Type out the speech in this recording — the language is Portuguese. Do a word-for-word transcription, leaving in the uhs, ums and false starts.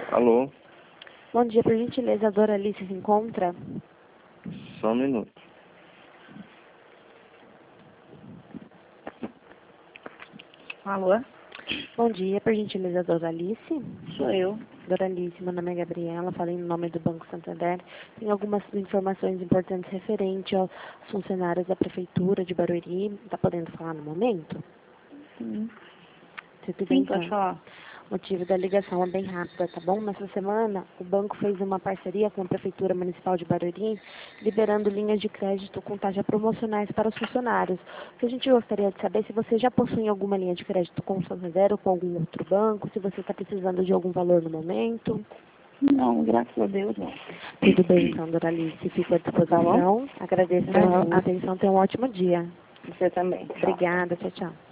Alô? Bom dia, por gentileza, a Doralice se encontra? Só um minuto. Alô? Bom dia, por gentileza, a Doralice? Sou eu. Doralice, meu nome é Gabriela, falei no nome do Banco Santander. Tem algumas informações importantes referente aos funcionários da Prefeitura de Barueri. Está podendo falar no momento? Sim. Se tudo Sim, então. pode falar. O motivo da ligação é bem rápida, tá bom? Nessa semana, o banco fez uma parceria com a Prefeitura Municipal de Barueri, liberando linhas de crédito com taxas promocionais para os funcionários. O que a gente gostaria de saber é se você já possui alguma linha de crédito com o Santander ou com algum outro banco, se você está precisando de algum valor no momento. Não, graças a Deus, não. Tudo bem, então, Doralice, fico à disposição. Agradeço Uhum. a atenção, tenha um ótimo dia. Você também. Tchau. Obrigada, tchau, tchau.